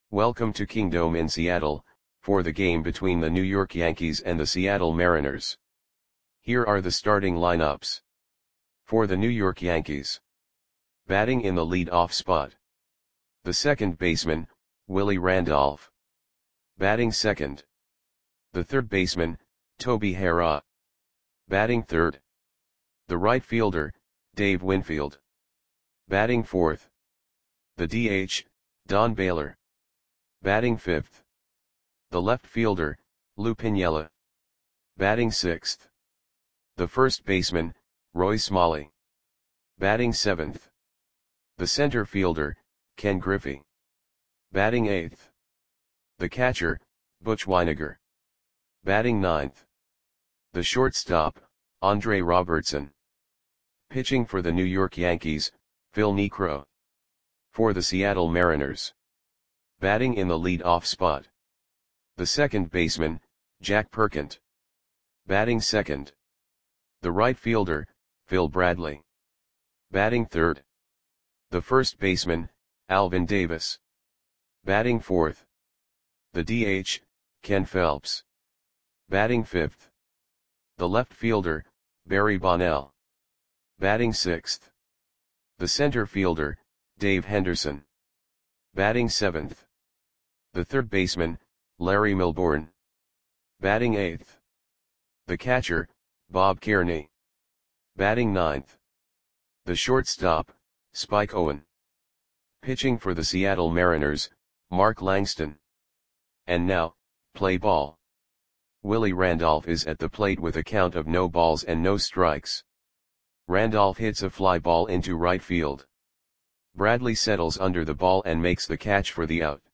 Welcome to Kingdome in Seattle, for the game between the New York Yankees and the Seattle Mariners. Here are the starting lineups. For the New York Yankees. Batting in the lead-off spot. The second baseman, Willie Randolph. Batting second. The third baseman, Toby Harrah. Batting third. The right fielder, Dave Winfield. Batting fourth. The DH, Don Baylor. Batting fifth. The left fielder, Lou Piniella. Batting sixth. The first baseman, Roy Smalley. Batting seventh. The center fielder, Ken Griffey. Batting eighth. The catcher, Butch Wynegar. Batting ninth. The shortstop, Andre Robertson. Pitching for the New York Yankees, Phil Niekro. For the Seattle Mariners. Batting in the lead-off spot. The second baseman, Jack Perkent. Batting second. The right fielder, Phil Bradley. Batting third. The first baseman, Alvin Davis. Batting fourth. The DH, Ken Phelps. Batting fifth. The left fielder, Barry Bonnell. Batting sixth. The center fielder, Dave Henderson. Batting seventh. The third baseman, Larry Milbourne. Batting eighth. The catcher, Bob Kearney. Batting ninth. The shortstop, Spike Owen. Pitching for the Seattle Mariners, Mark Langston. And now, play ball. Willie Randolph is at the plate with a count of no balls and no strikes. Randolph hits a fly ball into right field. Bradley settles under the ball and makes the catch for the out.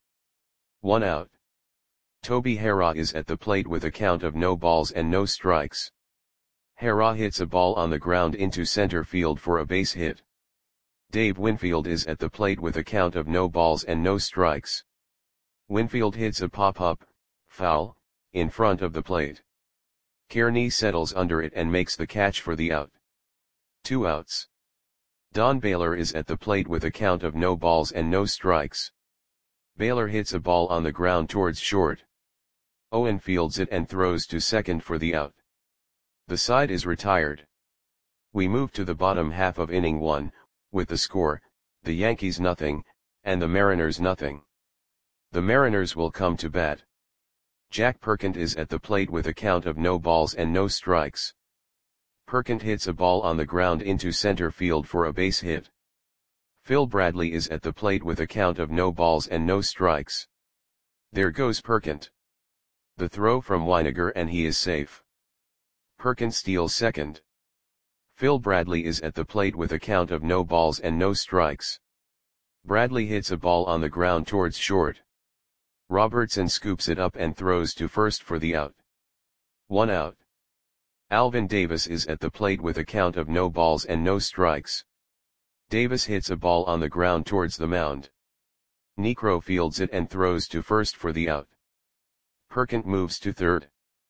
1 out. Toby Harrah is at the plate with a count of no balls and no strikes. Harrah hits a ball on the ground into center field for a base hit. Dave Winfield is at the plate with a count of no balls and no strikes. Winfield hits a pop-up, foul, in front of the plate. Kearney settles under it and makes the catch for the out. 2 outs. Don Baylor is at the plate with a count of no balls and no strikes. Baylor hits a ball on the ground towards short. Owen fields it and throws to second for the out. The side is retired. We move to the bottom half of inning 1, with the score, the Yankees nothing, and the Mariners nothing. The Mariners will come to bat. Jack Perkent is at the plate with a count of no balls and no strikes. Perkent hits a ball on the ground into center field for a base hit. Phil Bradley is at the plate with a count of no balls and no strikes. There goes Perkent. The throw from Wynegar and he is safe. Perkent steals second. Phil Bradley is at the plate with a count of no balls and no strikes. Bradley hits a ball on the ground towards short. Robertson scoops it up and throws to first for the out. 1 out. Alvin Davis is at the plate with a count of no balls and no strikes. Davis hits a ball on the ground towards the mound. Niekro fields it and throws to first for the out. Perkent moves to third.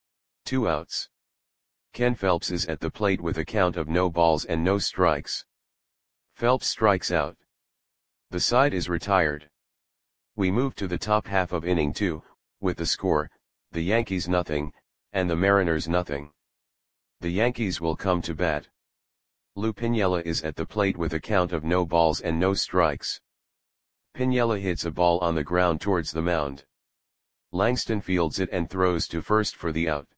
2 outs. Ken Phelps is at the plate with a count of no balls and no strikes. Phelps strikes out. The side is retired. We move to the top half of inning 2, with the score, the Yankees nothing, and the Mariners nothing. The Yankees will come to bat. Lou Piniella is at the plate with a count of no balls and no strikes. Piniella hits a ball on the ground towards the mound. Langston fields it and throws to first for the out.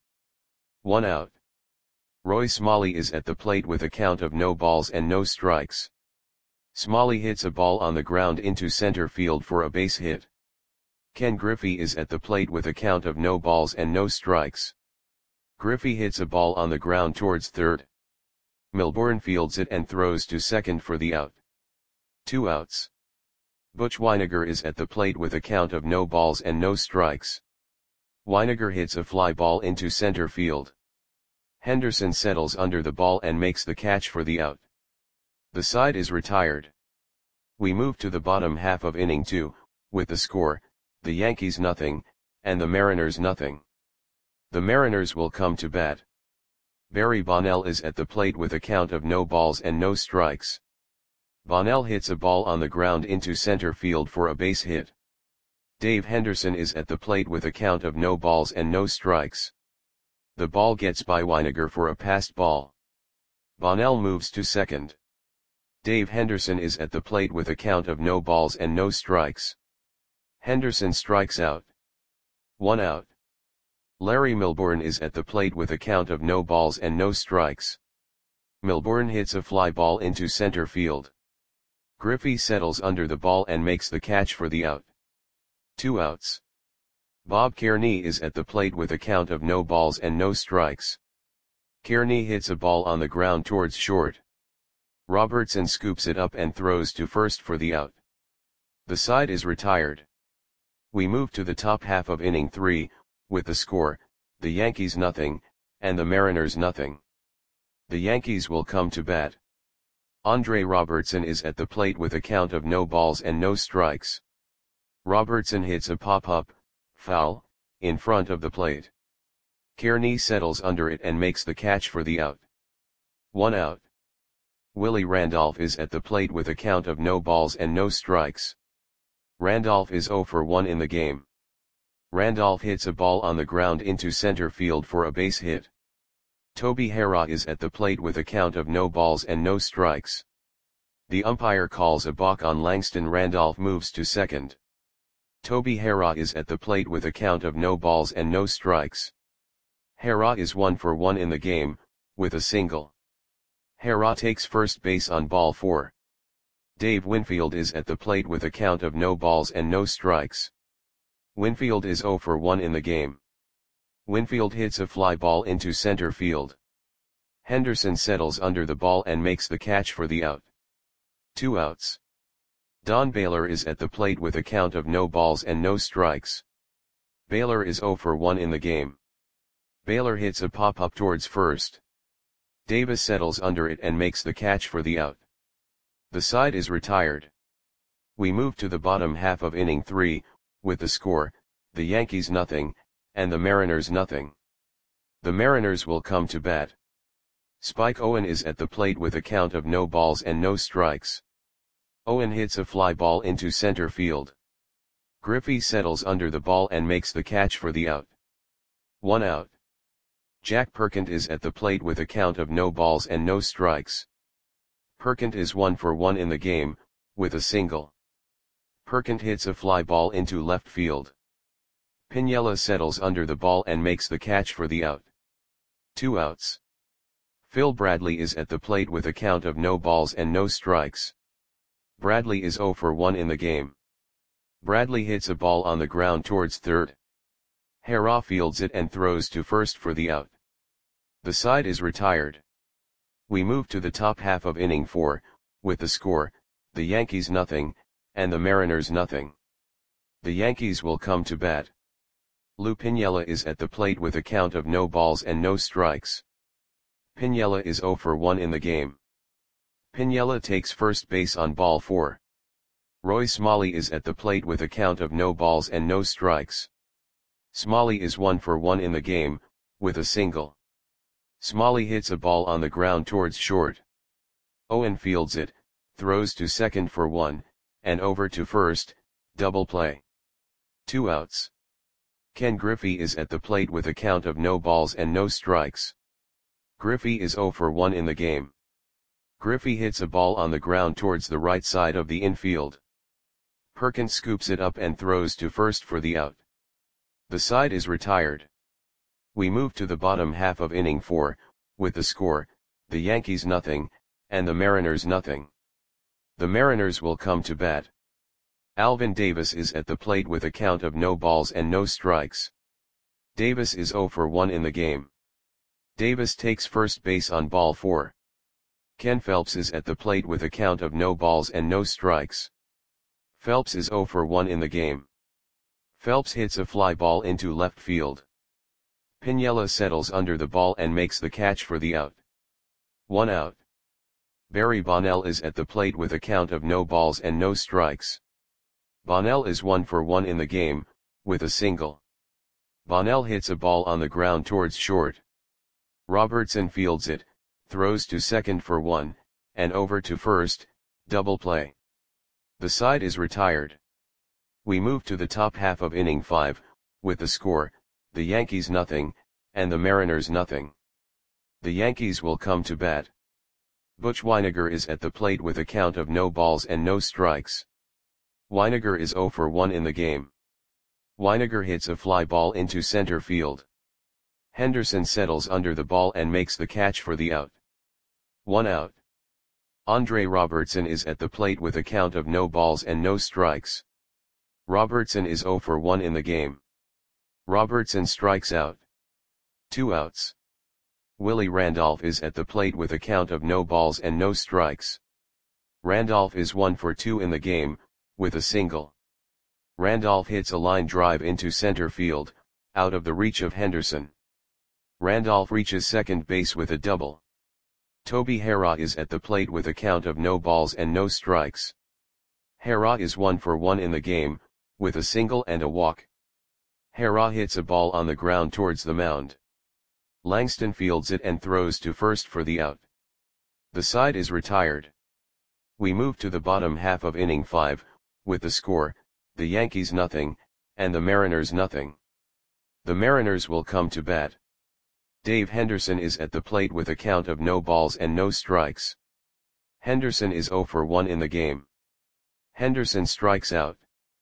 1 out. Roy Smalley is at the plate with a count of no balls and no strikes. Smalley hits a ball on the ground into center field for a base hit. Ken Griffey is at the plate with a count of no balls and no strikes. Griffey hits a ball on the ground towards third. Milbourne fields it and throws to second for the out. 2 outs. Butch Wynegar is at the plate with a count of no balls and no strikes. Wynegar hits a fly ball into center field. Henderson settles under the ball and makes the catch for the out. The side is retired. We move to the bottom half of inning 2, with the score, the Yankees nothing, and the Mariners nothing. The Mariners will come to bat. Barry Bonnell is at the plate with a count of no balls and no strikes. Bonnell hits a ball on the ground into center field for a base hit. Dave Henderson is at the plate with a count of no balls and no strikes. The ball gets by Weiniger for a passed ball. Bonnell moves to second. Dave Henderson is at the plate with a count of no balls and no strikes. Henderson strikes out. 1 out. Larry Milbourne is at the plate with a count of no balls and no strikes. Milbourne hits a fly ball into center field. Griffey settles under the ball and makes the catch for the out. 2 outs. Bob Kearney is at the plate with a count of no balls and no strikes. Kearney hits a ball on the ground towards short. Robertson scoops it up and throws to first for the out. The side is retired. We move to the top half of inning 3, with the score, the Yankees nothing, and the Mariners nothing. The Yankees will come to bat. Andre Robertson is at the plate with a count of no balls and no strikes. Robertson hits a pop-up, foul, in front of the plate. Kearney settles under it and makes the catch for the out. 1 out. Willie Randolph is at the plate with a count of no balls and no strikes. Randolph is 0 for 1 in the game. Randolph hits a ball on the ground into center field for a base hit. Toby Harrah is at the plate with a count of no balls and no strikes. The umpire calls a balk on Langston. Randolph moves to second. Toby Harrah is at the plate with a count of no balls and no strikes. Harrah is 1 for 1 in the game, with a single. Harrah takes first base on ball 4. Dave Winfield is at the plate with a count of no balls and no strikes. Winfield is 0 for 1 in the game. Winfield hits a fly ball into center field. Henderson settles under the ball and makes the catch for the out. 2 outs. Don Baylor is at the plate with a count of no balls and no strikes. Baylor is 0 for 1 in the game. Baylor hits a pop-up towards first. Davis settles under it and makes the catch for the out. The side is retired. We move to the bottom half of inning 3, with the score, the Yankees nothing, and the Mariners nothing. The Mariners will come to bat. Spike Owen is at the plate with a count of no balls and no strikes. Owen hits a fly ball into center field. Griffey settles under the ball and makes the catch for the out. 1 out. Jack Perkins is at the plate with a count of no balls and no strikes. Perkins is 1 for 1 in the game, with a single. Perkins hits a fly ball into left field. Piniella settles under the ball and makes the catch for the out. 2 outs. Phil Bradley is at the plate with a count of no balls and no strikes. Bradley is 0 for 1 in the game. Bradley hits a ball on the ground towards third. Harrah fields it and throws to first for the out. The side is retired. We move to the top half of inning 4, with the score, the Yankees nothing, and the Mariners nothing. The Yankees will come to bat. Lou Piniella is at the plate with a count of no balls and no strikes. Piniella is 0 for 1 in the game. Piniella takes first base on ball 4. Roy Smalley is at the plate with a count of no balls and no strikes. Smalley is 1 for 1 in the game, with a single. Smalley hits a ball on the ground towards short. Owen fields it, throws to second for 1, and over to first, double play. 2 outs. Ken Griffey is at the plate with a count of no balls and no strikes. Griffey is 0 for 1 in the game. Griffey hits a ball on the ground towards the right side of the infield. Perkins scoops it up and throws to first for the out. The side is retired. We move to the bottom half of inning 4, with the score, the Yankees nothing, and the Mariners nothing. The Mariners will come to bat. Alvin Davis is at the plate with a count of no balls and no strikes. Davis is 0 for 1 in the game. Davis takes first base on ball 4. Ken Phelps is at the plate with a count of no balls and no strikes. Phelps is 0 for 1 in the game. Phelps hits a fly ball into left field. Piniella settles under the ball and makes the catch for the out. 1 out. Barry Bonnell is at the plate with a count of no balls and no strikes. Bonnell is 1 for 1 in the game, with a single. Bonnell hits a ball on the ground towards short. Robertson fields it, throws to second for 1, and over to first, double play. The side is retired. We move to the top half of inning 5, with the score, the Yankees nothing, and the Mariners nothing. The Yankees will come to bat. Butch Wynegar is at the plate with a count of no balls and no strikes. Wynegar is 0 for 1 in the game. Wynegar hits a fly ball into center field. Henderson settles under the ball and makes the catch for the out. 1 out. Andre Robertson is at the plate with a count of no balls and no strikes. Robertson is 0 for 1 in the game. Robertson strikes out. 2 outs. Willie Randolph is at the plate with a count of no balls and no strikes. Randolph is 1 for 2 in the game, with a single. Randolph hits a line drive into center field, out of the reach of Henderson. Randolph reaches second base with a double. Toby Harrah is at the plate with a count of no balls and no strikes. Harrah is 1 for 1 in the game, with a single and a walk. Harrah hits a ball on the ground towards the mound. Langston fields it and throws to first for the out. The side is retired. We move to the bottom half of inning 5, with the score, the Yankees nothing, and the Mariners nothing. The Mariners will come to bat. Dave Henderson is at the plate with a count of no balls and no strikes. Henderson is 0 for 1 in the game. Henderson strikes out.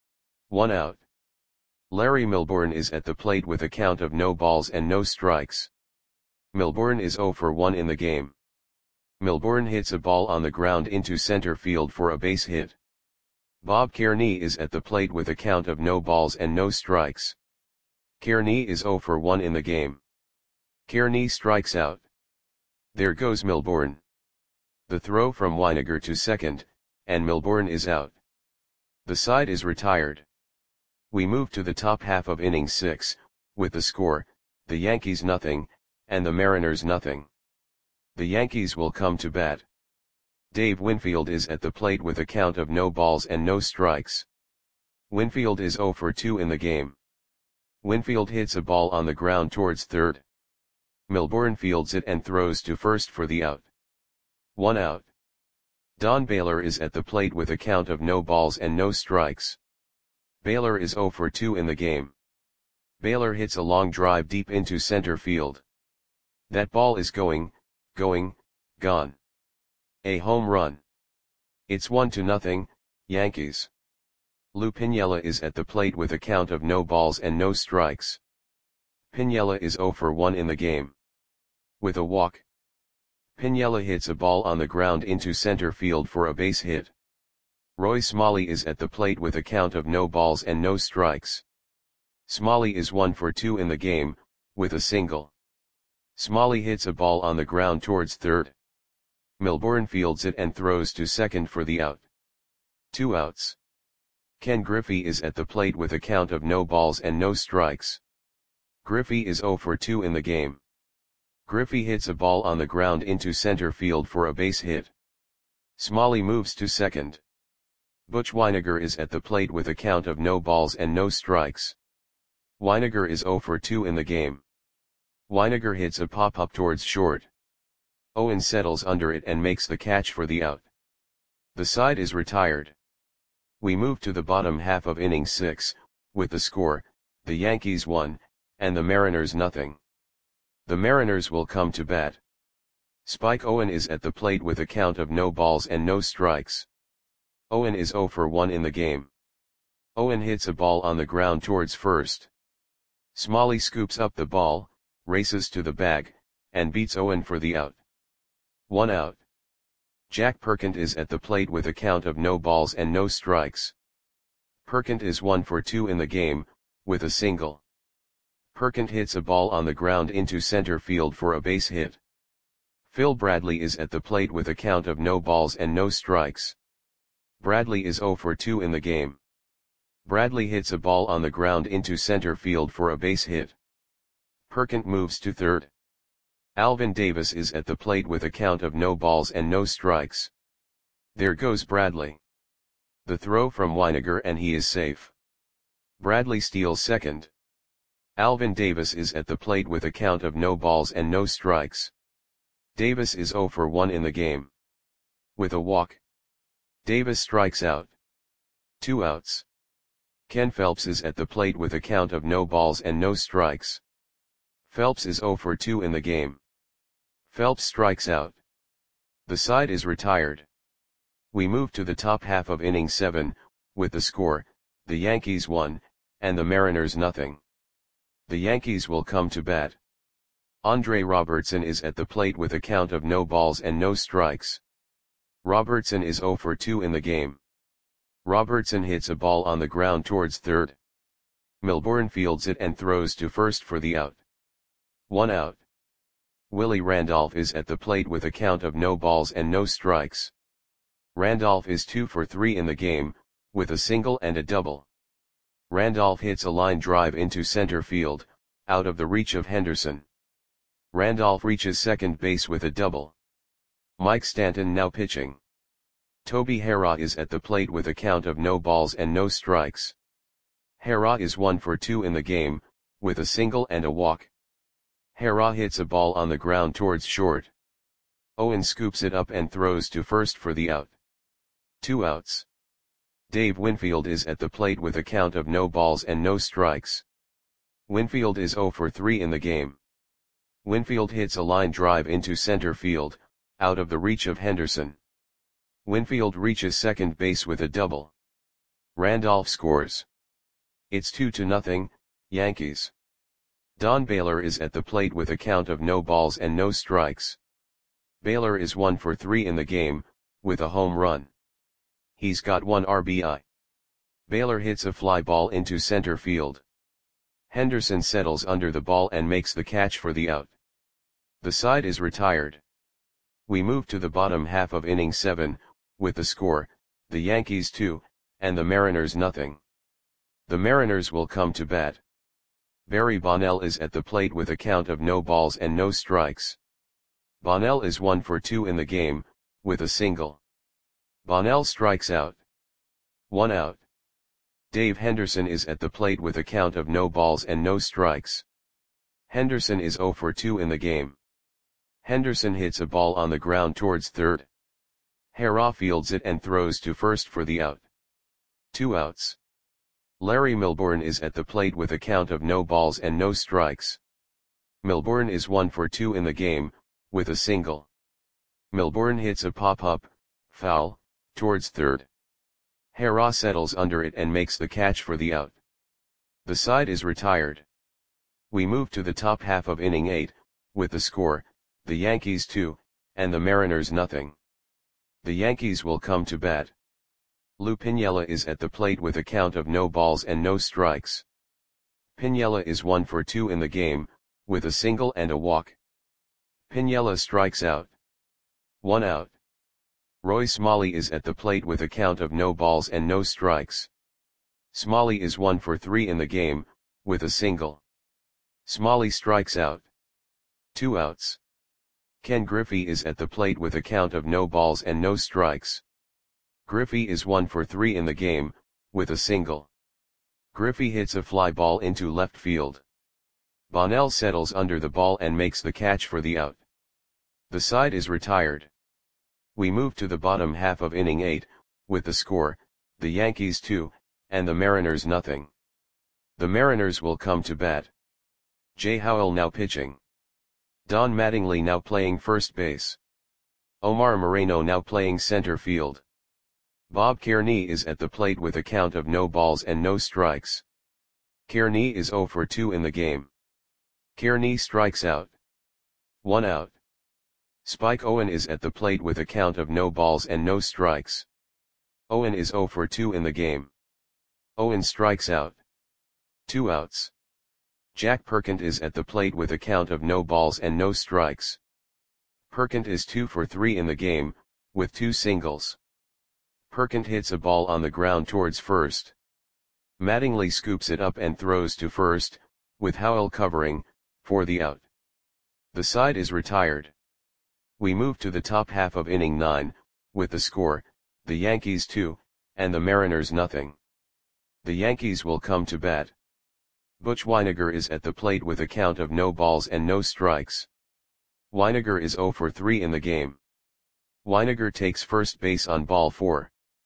1 out. Larry Milbourne is at the plate with a count of no balls and no strikes. Milbourne is 0 for 1 in the game. Milbourne hits a ball on the ground into center field for a base hit. Bob Kearney is at the plate with a count of no balls and no strikes. Kearney is 0 for 1 in the game. Kearney strikes out. There goes Milbourne. The throw from Wynegar to second, and Milbourne is out. The side is retired. We move to the top half of inning 6, with the score, the Yankees nothing, and the Mariners nothing. The Yankees will come to bat. Dave Winfield is at the plate with a count of no balls and no strikes. Winfield is 0 for 2 in the game. Winfield hits a ball on the ground towards third. Milbourne fields it and throws to first for the out. 1 out. Don Baylor is at the plate with a count of no balls and no strikes. Baylor is 0 for 2 in the game. Baylor hits a long drive deep into center field. That ball is going, gone. A home run. It's 1-0, Yankees. Lou Piniella is at the plate with a count of no balls and no strikes. Piniella is 0 for 1 in the game. With a walk. Piniella hits a ball on the ground into center field for a base hit. Roy Smalley is at the plate with a count of no balls and no strikes. Smalley is 1 for 2 in the game, with a single. Smalley hits a ball on the ground towards third. Milbourne fields it and throws to second for the out. 2 outs. Ken Griffey is at the plate with a count of no balls and no strikes. Griffey is 0 for 2 in the game. Griffey hits a ball on the ground into center field for a base hit. Smalley moves to second. Butch Wynegar is at the plate with a count of no balls and no strikes. Wynegar is 0 for 2 in the game. Wynegar hits a pop-up towards short. Owen settles under it and makes the catch for the out. The side is retired. We move to the bottom half of inning 6, with the score, the Yankees 1, and the Mariners nothing. The Mariners will come to bat. Spike Owen is at the plate with a count of no balls and no strikes. Owen is 0 for 1 in the game. Owen hits a ball on the ground towards first. Smalley scoops up the ball, races to the bag, and beats Owen for the out. 1 out. Jack Perkins is at the plate with a count of no balls and no strikes. Perkins is 1 for 2 in the game, with a single. Perkins hits a ball on the ground into center field for a base hit. Phil Bradley is at the plate with a count of no balls and no strikes. Bradley is 0 for 2 in the game. Bradley hits a ball on the ground into center field for a base hit. Perkins moves to third. Alvin Davis is at the plate with a count of no balls and no strikes. There goes Bradley. The throw from Wynegar and he is safe. Bradley steals second. Alvin Davis is at the plate with a count of no balls and no strikes. Davis is 0 for 1 in the game. With a walk. Davis strikes out. 2 outs. Ken Phelps is at the plate with a count of no balls and no strikes. Phelps is 0 for 2 in the game. Phelps strikes out. The side is retired. We move to the top half of inning 7, with the score, the Yankees 1, and the Mariners nothing. The Yankees will come to bat. Andre Robertson is at the plate with a count of no balls and no strikes. Robertson is 0 for 2 in the game. Robertson hits a ball on the ground towards third. Milbourne fields it and throws to first for the out. 1 out. Willie Randolph is at the plate with a count of no balls and no strikes. Randolph is 2 for 3 in the game, with a single and a double. Randolph hits a line drive into center field, out of the reach of Henderson. Randolph reaches second base with a double. Mike Stanton now pitching. Toby Harrah is at the plate with a count of no balls and no strikes. Harrah is 1 for 2 in the game, with a single and a walk. Harrah hits a ball on the ground towards short. Owen scoops it up and throws to first for the out. 2 outs. Dave Winfield is at the plate with a count of no balls and no strikes. Winfield is 0 for 3 in the game. Winfield hits a line drive into center field, out of the reach of Henderson. Winfield reaches second base with a double. Randolph scores. It's 2-0, Yankees. Don Baylor is at the plate with a count of no balls and no strikes. Baylor is 1 for 3 in the game, with a home run. He's got 1 RBI. Baylor hits a fly ball into center field. Henderson settles under the ball and makes the catch for the out. The side is retired. We move to the bottom half of inning 7, with the score, the Yankees 2, and the Mariners nothing. The Mariners will come to bat. Barry Bonnell is at the plate with a count of no balls and no strikes. Bonnell is 1 for 2 in the game, with a single. Bonnell strikes out. 1 out. Dave Henderson is at the plate with a count of no balls and no strikes. Henderson is 0 for 2 in the game. Henderson hits a ball on the ground towards third. Harrah fields it and throws to first for the out. 2 outs. Larry Milbourne is at the plate with a count of no balls and no strikes. Milbourne is 1 for 2 in the game, with a single. Milbourne hits a pop-up, foul, towards third. Harrah settles under it and makes the catch for the out. The side is retired. We move to the top half of inning 8, with the score, the Yankees 2, and the Mariners nothing. The Yankees will come to bat. Lou Piniella is at the plate with a count of no balls and no strikes. Piniella is 1 for 2 in the game, with a single and a walk. Piniella strikes out. 1 out. Roy Smalley is at the plate with a count of no balls and no strikes. Smalley is 1 for 3 in the game, with a single. Smalley strikes out. 2 outs. Ken Griffey is at the plate with a count of no balls and no strikes. Griffey is 1 for 3 in the game, with a single. Griffey hits a fly ball into left field. Bonnell settles under the ball and makes the catch for the out. The side is retired. We move to the bottom half of inning 8, with the score, the Yankees 2, and the Mariners nothing. The Mariners will come to bat. Jay Howell now pitching. Don Mattingly now playing first base. Omar Moreno now playing center field. Bob Kearney is at the plate with a count of no balls and no strikes. Kearney is 0 for 2 in the game. Kearney strikes out. 1 out. Spike Owen is at the plate with a count of no balls and no strikes. Owen is 0 for 2 in the game. Owen strikes out. 2 outs. Jack Perkins is at the plate with a count of no balls and no strikes. Perkins is 2 for 3 in the game, with 2 singles. Perkins hits a ball on the ground towards first. Mattingly scoops it up and throws to first, with Howell covering, for the out. The side is retired. We move to the top half of inning 9, with the score, the Yankees 2, and the Mariners nothing. The Yankees will come to bat. Butch Wynegar is at the plate with a count of no balls and no strikes. Wynegar is 0 for 3 in the game. Wynegar takes first base on ball 4.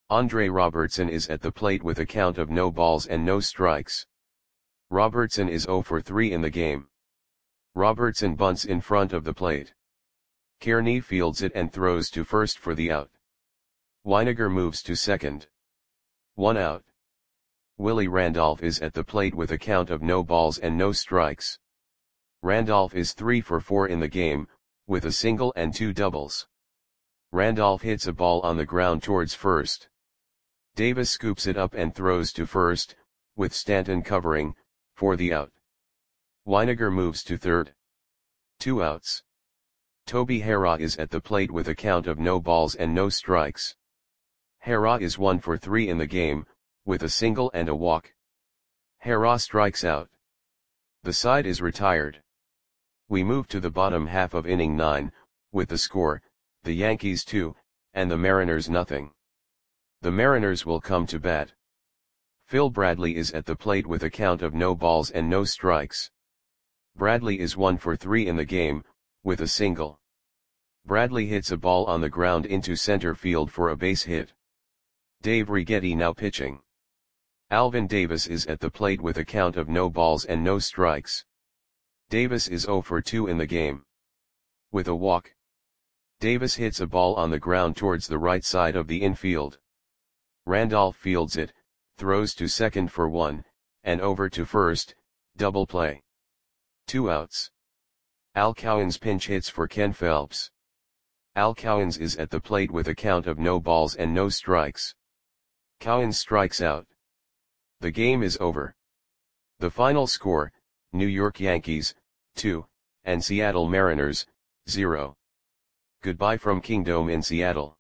Andre Robertson is at the plate with a count of no balls and no strikes. Robertson is 0 for 3 in the game. Robertson bunts in front of the plate. Kearney fields it and throws to first for the out. Weiniger moves to second. 1 out. Willie Randolph is at the plate with a count of no balls and no strikes. Randolph is 3 for 4 in the game, with a single and 2 doubles. Randolph hits a ball on the ground towards first. Davis scoops it up and throws to first, with Stanton covering, for the out. Weiniger moves to third. 2 outs. Toby Harrah is at the plate with a count of no balls and no strikes. Harrah is 1 for 3 in the game, with a single and a walk. Harrah strikes out. The side is retired. We move to the bottom half of inning 9, with the score, the Yankees 2, and the Mariners nothing. The Mariners will come to bat. Phil Bradley is at the plate with a count of no balls and no strikes. Bradley is 1 for 3 in the game, with a single. Bradley hits a ball on the ground into center field for a base hit. Dave Righetti now pitching. Alvin Davis is at the plate with a count of no balls and no strikes. Davis is 0 for 2 in the game. With a walk. Davis hits a ball on the ground towards the right side of the infield. Randolph fields it, throws to second for 1, and over to first, double play. 2 outs. Al Cowens pinch hits for Ken Phelps. Al Cowens is at the plate with a count of no balls and no strikes. Cowens strikes out. The game is over. The final score, New York Yankees, 2, and Seattle Mariners, 0. Goodbye from Kingdome in Seattle.